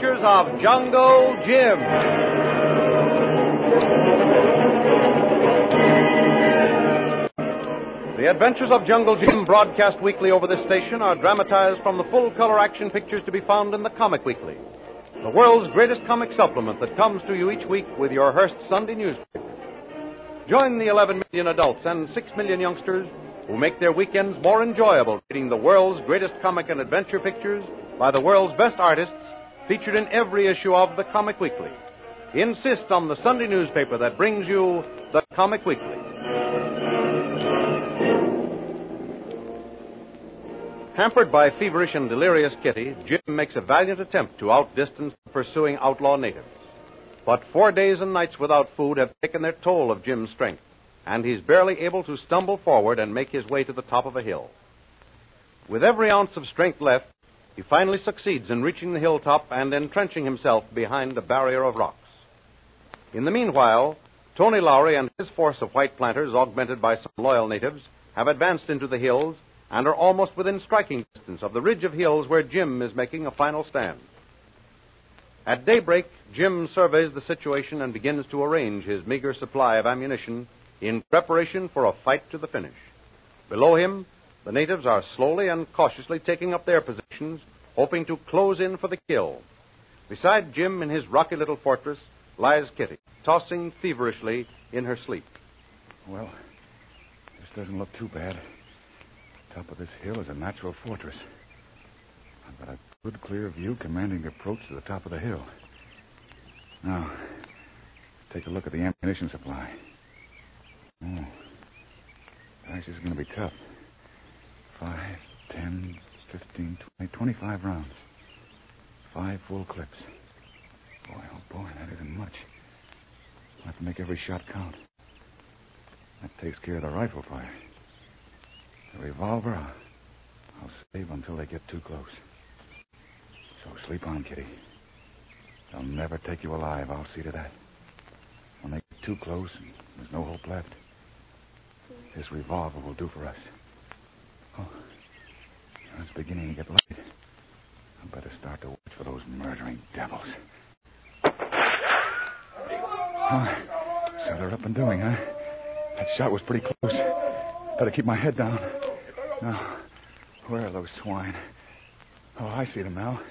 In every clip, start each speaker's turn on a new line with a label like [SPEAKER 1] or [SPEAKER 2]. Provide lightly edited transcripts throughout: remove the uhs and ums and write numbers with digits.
[SPEAKER 1] Adventures of Jungle Jim. The Adventures of Jungle Jim, broadcast weekly over this station, are dramatized from the full-color action pictures to be found in the Comic Weekly, the world's greatest comic supplement that comes to you each week with your Hearst Sunday newspaper. Join the 11 million adults and 6 million youngsters who make their weekends more enjoyable reading the world's greatest comic and adventure pictures by the world's best artists featured in every issue of the Comic Weekly. Insist on the Sunday newspaper that brings you the Comic Weekly. Hampered by feverish and delirious Kitty, Jim makes a valiant attempt to outdistance the pursuing outlaw natives. But 4 days and nights without food have taken their toll of Jim's strength, and he's barely able to stumble forward and make his way to the top of a hill. With every ounce of strength left, he finally succeeds in reaching the hilltop and entrenching himself behind a barrier of rocks. In the meanwhile, Tony Lowry and his force of white planters, augmented by some loyal natives, have advanced into the hills and are almost within striking distance of the ridge of hills where Jim is making a final stand. At daybreak, Jim surveys the situation and begins to arrange his meager supply of ammunition in preparation for a fight to the finish. Below him, the natives are slowly and cautiously taking up their positions, hoping to close in for the kill. Beside Jim in his rocky little fortress lies Kitty, tossing feverishly in her sleep.
[SPEAKER 2] Well, this doesn't look too bad. Top of this hill is a natural fortress. I've got a good, clear view commanding the approach to the top of the hill. Now, take a look at the ammunition supply. Oh, gosh, this is going to be tough. 5, 10, 15, 20, 25 rounds. 5 full clips. Boy, oh boy, that isn't much. I'll have to make every shot count. That takes care of the rifle fire. The revolver, I'll save until they get too close. So sleep on, Kitty. They'll never take you alive. I'll see to that. When they get too close and there's no hope left, this revolver will do for us. Oh, it's beginning to get light. I better start to watch for those murdering devils. Oh, so they're up and doing, huh? That shot was pretty close. Better keep my head down. Now, where are those swine? Oh, I see them now.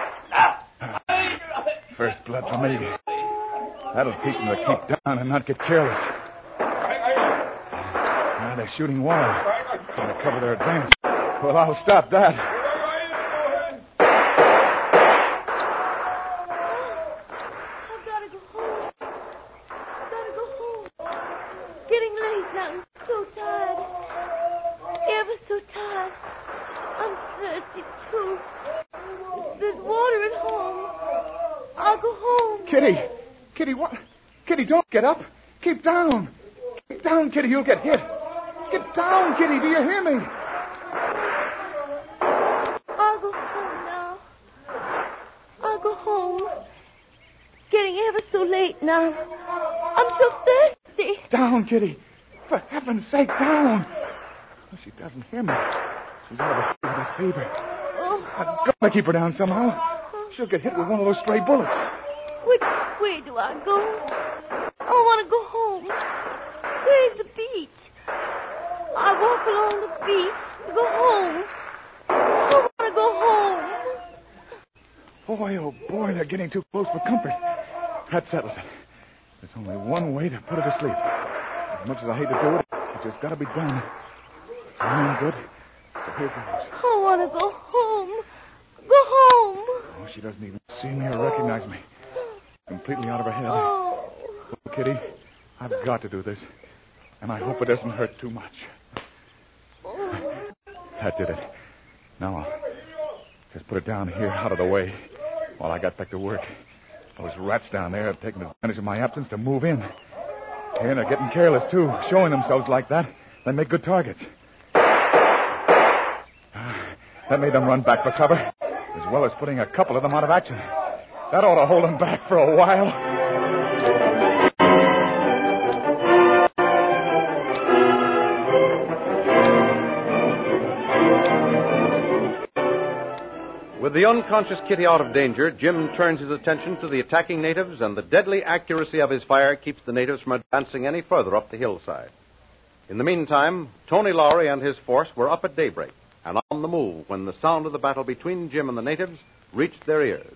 [SPEAKER 2] First blood for me. That'll teach them to keep down and not get careless. Now they're shooting wild, trying to cover their advance. Well, I'll stop that. Kitty, what? Kitty, don't get up. Keep down. Keep down, Kitty. You'll get hit. Get down, Kitty. Do you hear me?
[SPEAKER 3] I'll go home now. I'll go home. It's getting ever so late now. I'm so thirsty.
[SPEAKER 2] Down, Kitty. For heaven's sake, down. Oh, she doesn't hear me. She's out of the fever.
[SPEAKER 3] Oh.
[SPEAKER 2] I've got to keep her down somehow. She'll get hit with one of those stray bullets.
[SPEAKER 3] Which way do I go? I want to go home. Where's the beach? I walk along the beach to go home. I want to go home.
[SPEAKER 2] Boy, oh boy, they're getting too close for comfort. That settles it. There's only one way to put her to sleep. As much as I hate to do it, it's just got to be done. I'm good. So here goes.
[SPEAKER 3] I want to go home. Go home.
[SPEAKER 2] Oh, she doesn't even see me or recognize me. Completely out of her head.
[SPEAKER 3] Oh.
[SPEAKER 2] Well, Kitty, I've got to do this. And I hope it doesn't hurt too much. That did it. Now I'll just put it down here out of the way while I got back to work. Those rats down there have taken advantage of my absence to move in. And they're getting careless, too. Showing themselves like that, they make good targets. That made them run back for cover, as well as putting a couple of them out of action. That ought to hold them back for a while.
[SPEAKER 1] With the unconscious Kitty out of danger, Jim turns his attention to the attacking natives, and the deadly accuracy of his fire keeps the natives from advancing any further up the hillside. In the meantime, Tony Lowry and his force were up at daybreak and on the move when the sound of the battle between Jim and the natives reached their ears.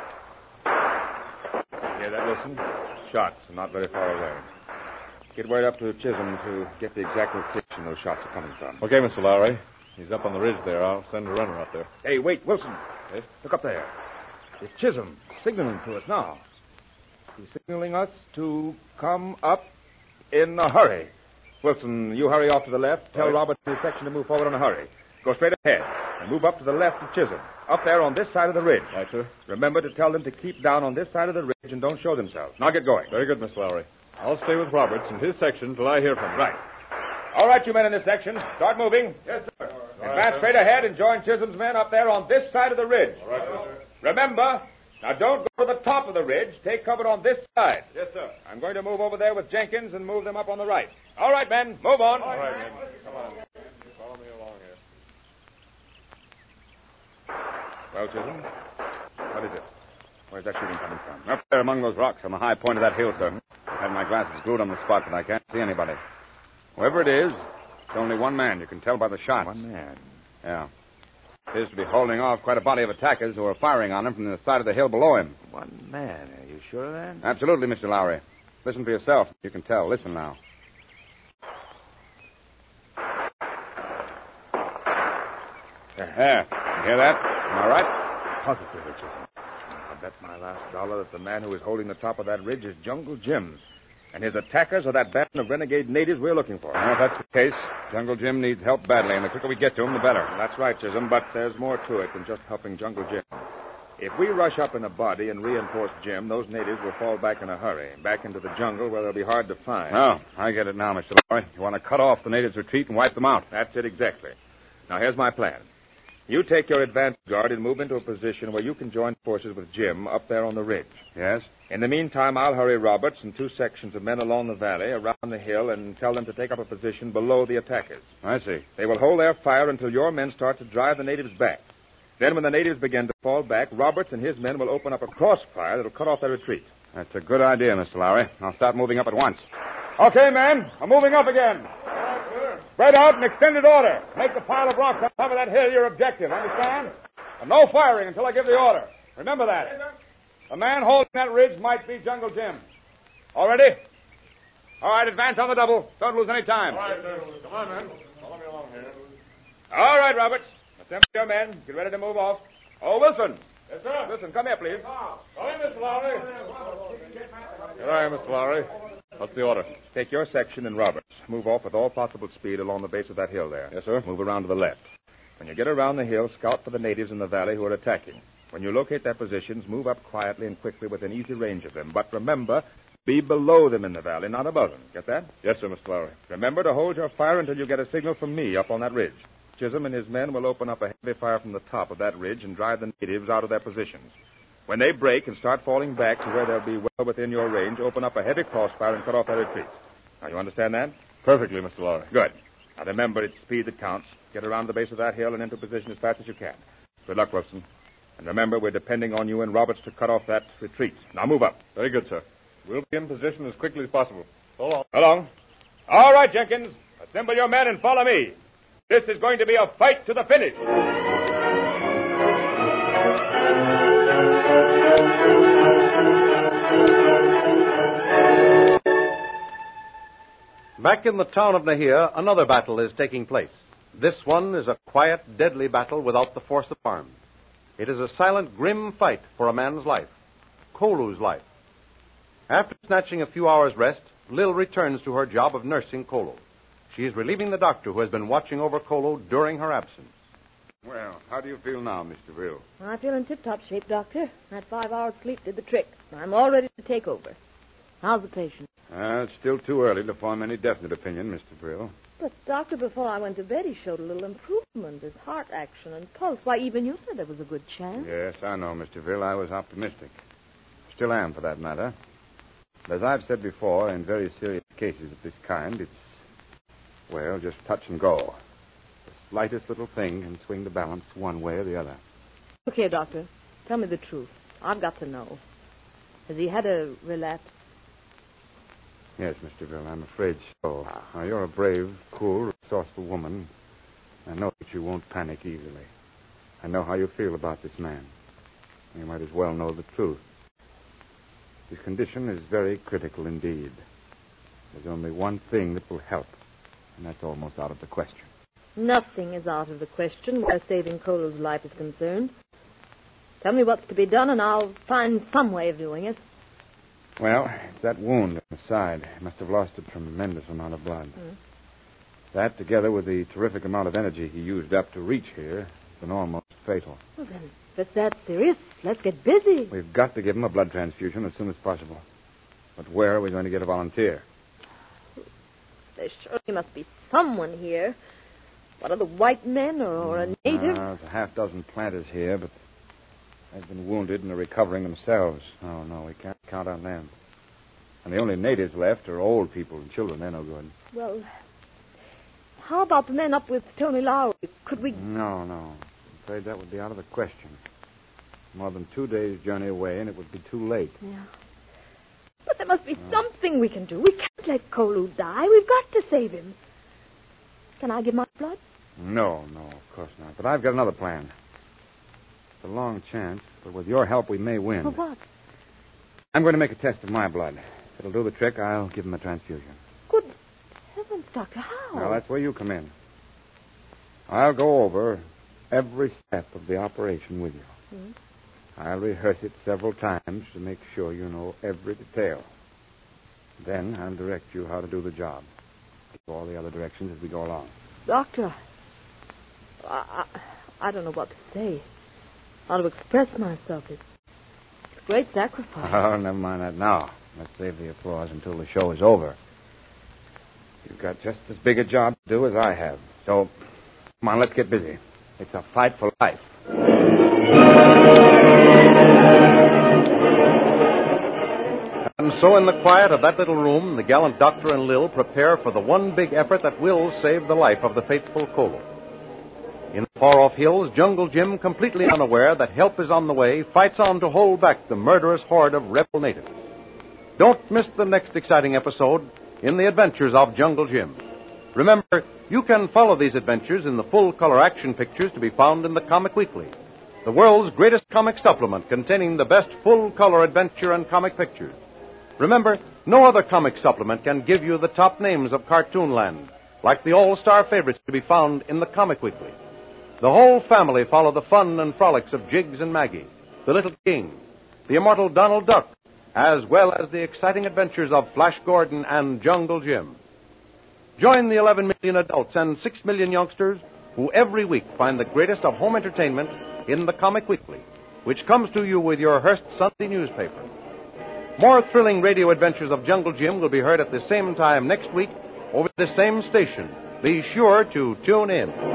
[SPEAKER 4] Hear that, Wilson? Shots, and not very far away. Get right up to Chisholm to get the exact location those shots are coming from.
[SPEAKER 5] Okay, Mr. Lowry. He's up on the ridge there. I'll send a runner up there.
[SPEAKER 4] Hey, wait, Wilson. Yes? Look up there. It's Chisholm signaling to us now. He's signaling us to come up in a hurry. Wilson, you hurry off to the left. Tell Robert and his section to move forward in a hurry. Go straight ahead and move up to the left of Chisholm. Up there on this side of the ridge.
[SPEAKER 5] Right, sir.
[SPEAKER 4] Remember to tell them to keep down on this side of the ridge and don't show themselves. Now get going.
[SPEAKER 5] Very good, Mr. Lowry. I'll stay with Roberts and his section till I hear from him.
[SPEAKER 4] Right. All right, you men in this section. Start moving. Yes, sir. Advance straight ahead and join Chisholm's men up there on this side of the ridge.
[SPEAKER 5] All right, sir.
[SPEAKER 4] Remember, now don't go to the top of the ridge. Take cover on this side.
[SPEAKER 5] Yes, sir.
[SPEAKER 4] I'm going to move over there with Jenkins and move them up on the right. All right, men. Move on.
[SPEAKER 5] All right, men. Come on. Follow me along here.
[SPEAKER 4] Well, Chisholm, what is it? Where's that shooting coming from?
[SPEAKER 2] Up there among those rocks on the high point of that hill, sir. I've had my glasses glued on the spot, but I can't see anybody. Whoever it is, it's only one man. You can tell by the shots.
[SPEAKER 4] One man.
[SPEAKER 2] Yeah. Appears to be holding off quite a body of attackers who are firing on him from the side of the hill below him.
[SPEAKER 4] One man. Are you sure of that?
[SPEAKER 2] Absolutely, Mr. Lowry. Listen for yourself. You can tell. Listen now. There. You hear that? Am I right?
[SPEAKER 4] Positively, Chisholm. I bet my last dollar that the man who is holding the top of that ridge is Jungle Jim. And his attackers are that band of renegade natives we're looking for.
[SPEAKER 2] Well, if that's the case, Jungle Jim needs help badly, and the quicker we get to him, the better.
[SPEAKER 4] That's right, Chisholm, but there's more to it than just helping Jungle Jim. If we rush up in a body and reinforce Jim, those natives will fall back in a hurry, back into the jungle where they'll be hard to find.
[SPEAKER 2] Oh, I get it now, Mr. Lowry. You want to cut off the natives' retreat and wipe them out.
[SPEAKER 4] That's it exactly. Now, here's my plan. You take your advance guard and move into a position where you can join forces with Jim up there on the ridge.
[SPEAKER 2] Yes?
[SPEAKER 4] In the meantime, I'll hurry Roberts and two sections of men along the valley, around the hill, and tell them to take up a position below the attackers.
[SPEAKER 2] I see.
[SPEAKER 4] They will hold their fire until your men start to drive the natives back. Then, when the natives begin to fall back, Roberts and his men will open up a crossfire that'll cut off their retreat.
[SPEAKER 2] That's a good idea, Mr. Lowry. I'll start moving up at once.
[SPEAKER 4] Okay, men. I'm moving up again. Spread out in extended order. Make the pile of rocks on top of that hill your objective. Understand? And no firing until I give the order. Remember that. The man holding that ridge might be Jungle Jim. All ready? All right, advance on the double. Don't lose any time.
[SPEAKER 5] All right, sir. Come on, man. Follow me along here.
[SPEAKER 4] All right, Roberts. Assemble your men. Get ready to move off. Oh, Wilson.
[SPEAKER 5] Yes, sir.
[SPEAKER 4] Wilson, come here, please.
[SPEAKER 5] Go in, Mr. Lowry. Here I am, Mr. Lowry. What's the order?
[SPEAKER 4] Take your section and Roberts. Move off with all possible speed along the base of that hill there.
[SPEAKER 5] Yes, sir.
[SPEAKER 4] Move around to the left. When you get around the hill, scout for the natives in the valley who are attacking. When you locate their positions, move up quietly and quickly within easy range of them. But remember, be below them in the valley, not above them. Get that?
[SPEAKER 5] Yes, sir, Mr. Lowry.
[SPEAKER 4] Remember to hold your fire until you get a signal from me up on that ridge. Chisholm and his men will open up a heavy fire from the top of that ridge and drive the natives out of their positions. When they break and start falling back to where they'll be well within your range, open up a heavy crossfire and cut off their retreats. Now, you understand that?
[SPEAKER 5] Perfectly, Mr. Lowry.
[SPEAKER 4] Good. Now, remember, it's speed that counts. Get around the base of that hill and into position as fast as you can. Good luck, Wilson. And remember, we're depending on you and Roberts to cut off that retreat. Now, move up.
[SPEAKER 5] Very good, sir. We'll be in position as quickly as possible. So long.
[SPEAKER 4] Along. All right, Jenkins. Assemble your men and follow me. This is going to be a fight to the finish.
[SPEAKER 1] Back in the town of Nahia, another battle is taking place. This one is a quiet, deadly battle without the force of arms. It is a silent, grim fight for a man's life, Kolu's life. After snatching a few hours' rest, Lil returns to her job of nursing Kolu. She is relieving the doctor who has been watching over Kolu during her absence.
[SPEAKER 2] Well, how do you feel now, Mr. Brill?
[SPEAKER 3] I feel in tip-top shape, Doctor. That 5 hours sleep did the trick. I'm all ready to take over. How's the patient?
[SPEAKER 2] It's still too early to form any definite opinion, Mr. Brill.
[SPEAKER 3] But, Doctor, before I went to bed, he showed a little improvement. His heart action and pulse. Why, even you said there was a good chance.
[SPEAKER 2] Yes, I know, Mr. Brill. I was optimistic. Still am, for that matter. But as I've said before, in very serious cases of this kind, it's, well, just touch and go. The slightest little thing can swing the balance one way or the other.
[SPEAKER 6] Look here, Doctor. Tell me the truth. I've got to know. Has he had a relapse?
[SPEAKER 2] Yes, Mr. Bill, I'm afraid so. Now, you're a brave, cool, resourceful woman. I know that you won't panic easily. I know how you feel about this man. You might as well know the truth. His condition is very critical indeed. There's only one thing that will help, and that's almost out of the question.
[SPEAKER 6] Nothing is out of the question where saving Kolo's life is concerned. Tell me what's to be done, and I'll find some way of doing it.
[SPEAKER 2] Well, it's that wound on the side. He must have lost a tremendous amount of blood. That, together with the terrific amount of energy he used up to reach here, has been almost fatal.
[SPEAKER 6] Well, then, if it's that serious, let's get busy.
[SPEAKER 2] We've got to give him a blood transfusion as soon as possible. But where are we going to get a volunteer?
[SPEAKER 6] There surely must be someone here. One of the white men or a native.
[SPEAKER 2] There's a half dozen planters here, but they've been wounded and are recovering themselves. Oh, no, we can't count on them. And the only natives left are old people and children. They're no good.
[SPEAKER 6] Well, how about the men up with Tony Lowry? Could we...
[SPEAKER 2] No. I'm afraid that would be out of the question. More than 2 days' journey away, and it would be too late.
[SPEAKER 6] Yeah. But there must be something we can do. We can't let Kolo die. We've got to save him. Can I give my blood?
[SPEAKER 2] No, of course not. But I've got another plan. It's a long chance, but with your help, we may win.
[SPEAKER 6] For what?
[SPEAKER 2] I'm going to make a test of my blood. If it'll do the trick, I'll give him a transfusion.
[SPEAKER 6] Good heavens, Doctor, how?
[SPEAKER 2] Well, that's where you come in. I'll go over every step of the operation with you. I'll rehearse it several times to make sure you know every detail. Then I'll direct you how to do the job. Give all the other directions as we go along.
[SPEAKER 6] Doctor, I don't know what to say. How to express myself. It's a great sacrifice.
[SPEAKER 2] Oh, never mind that now. Let's save the applause until the show is over. You've got just as big a job to do as I have. So, come on, let's get busy. It's a fight for life.
[SPEAKER 1] And so in the quiet of that little room, the gallant doctor and Lil prepare for the one big effort that will save the life of the faithful Kolo. In the far-off hills, Jungle Jim, completely unaware that help is on the way, fights on to hold back the murderous horde of rebel natives. Don't miss the next exciting episode in the adventures of Jungle Jim. Remember, you can follow these adventures in the full-color action pictures to be found in the Comic Weekly, the world's greatest comic supplement containing the best full-color adventure and comic pictures. Remember, no other comic supplement can give you the top names of Cartoonland, like the all-star favorites to be found in the Comic Weekly. The whole family follow the fun and frolics of Jiggs and Maggie, the Little King, the immortal Donald Duck, as well as the exciting adventures of Flash Gordon and Jungle Jim. Join the 11 million adults and 6 million youngsters who every week find the greatest of home entertainment in the Comic Weekly, which comes to you with your Hearst Sunday newspaper. More thrilling radio adventures of Jungle Jim will be heard at the same time next week over the same station. Be sure to tune in.